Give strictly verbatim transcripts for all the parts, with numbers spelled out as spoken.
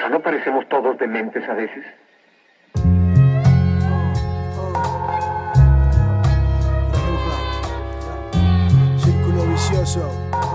¿No parecemos todos dementes a veces? Círculo vicioso.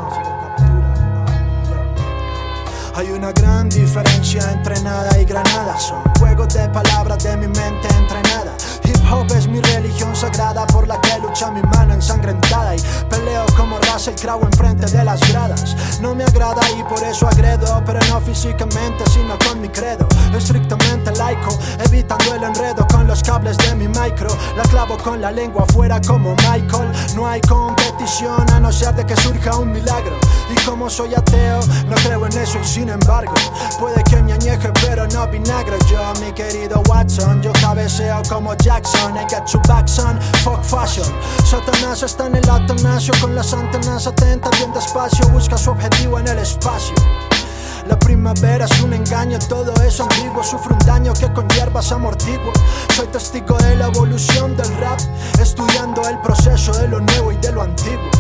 Hay una gran diferencia entre nada y granada. Son juegos de palabras de mi mente entrenada. Hip hop es mi religión sagrada por la que lucha mi mano ensangrentada. Y peleo como Russell Crowe enfrente de las gradas. No me agrada y por eso agredo, pero no físicamente sino con mi credo. Estrictamente laico, evitando el enredo con los cables de mi micro. La clavo con la lengua afuera como Michael. No hay competición a no ser de que surja un milagro. Y como soy ateo, no creo en eso y sin embargo puede que me añeje pero no vinagre. Yo, mi querido Watson, yo cabeceo como Jackson. I got your back son, fuck fashion. Satanás está en el atanasio con las antenas atentas bien despacio. Busca su objetivo en el espacio. La primavera es un engaño, todo es ambiguo. Sufro un daño que con hierbas amortiguo. Soy testigo de la evolución del rap, estudiando el proceso de lo nuevo y de lo antiguo.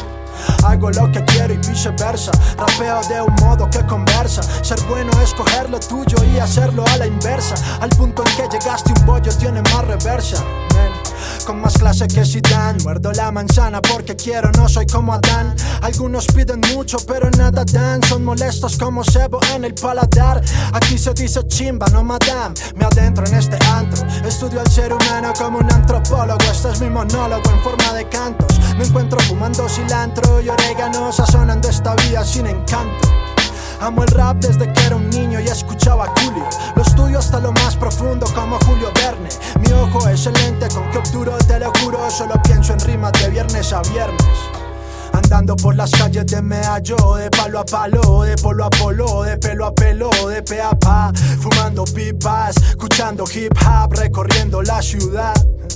Hago lo que quiero y viceversa. Rapeo de un modo que conversa. Ser bueno es coger lo tuyo y hacerlo a la inversa. Al punto en que llegaste un bollo tiene más reversa, man. Con más clase que Zidane. Muerdo la manzana porque quiero, no soy como Adán. Algunos piden mucho pero nada dan. Son molestos como cebo en el paladar. Aquí se dice chimba, no madame. Me adentro en este antro. Estudio al ser humano como un antropólogo. Este es mi monólogo en forma de cantos. Me encuentro fumando cilantro y orégano, sazonando esta vida sin encanto. Amo el rap desde que era un niño y escuchaba a Julio. Lo estudio hasta lo más profundo como Julio Verne. Mi ojo es el lente con que obturo, te lo juro. Solo pienso en rimas de viernes a viernes. Andando por las calles de me hallo, de palo a palo, de polo a polo, de pelo a pelo, de pe a pa. Fumando pipas, escuchando hip hop, recorriendo la ciudad.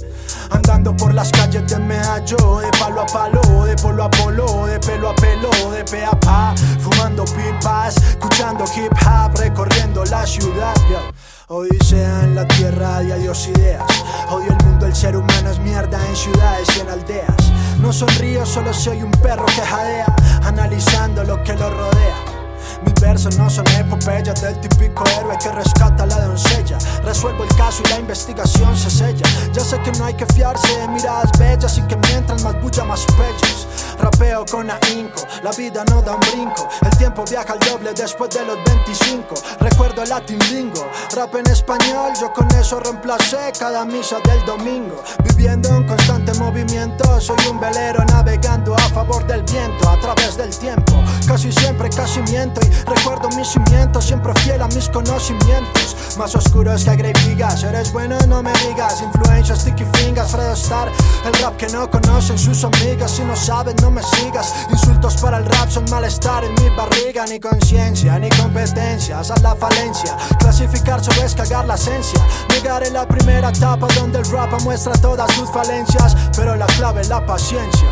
Andando por las calles de me hallo, de palo a palo, de polo a polo, de pelo a pelo, de pe a pa. Fumando pipas, escuchando hip hop, recorriendo la ciudad. Yo. Odisea en la tierra y adiós ideas. Odio el mundo, el ser humano es mierda en ciudades y en aldeas. No sonrío, solo soy un perro que jadea, analizando lo que lo rodea. Mis versos no son epopeyas del típico héroe que rescata a la doncella. Resuelvo el caso y la investigación se sella. Ya sé que no hay que fiarse de miradas bellas y que mientras más bulla más pechos. Rapeo con ahínco, la vida no da un brinco. El tiempo viaja al doble después de los veinticinco. Recuerdo el latin lingo, rap en español, yo con eso reemplacé cada misa del domingo. Viviendo en constante movimiento, soy un velero navegando a favor del viento, a través del tiempo. Casi siempre casi miento y recuerdo mis cimientos, siempre fiel a mis conocimientos. Más oscuros que Grave Digas, eres bueno no me digas. Influencia, Sticky Fingers, Fredo Star. El rap que no conocen sus amigas, si no saben no me sigas. Insultos para el rap son malestar en mi barriga. Ni conciencia, ni competencias a la falencia. Clasificar solo es cagar la esencia. Negar en la primera etapa donde el rap muestra todas sus falencias. Pero la clave es la paciencia.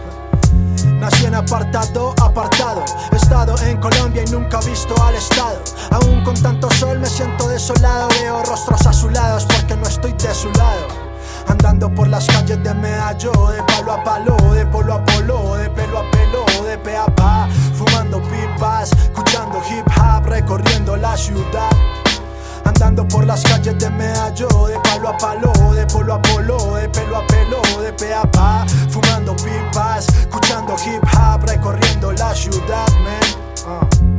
Nací en apartado, apartado. He estado en Colombia y nunca he visto al estado. Aún con tanto sol me siento desolado. Veo rostros azulados porque no estoy de su lado. Andando por las calles de me hallo, de palo a palo, de polo a polo, de pelo a pelo, de pe a pa. Fumando pipas, escuchando hip hop, recorriendo la ciudad. Andando por las calles de me hallo, de palo a palo, de polo a polo, de pelo a pelo, de pe a pa. Fumando pipas, escuchando hip hop, recorriendo la ciudad, man. Uh.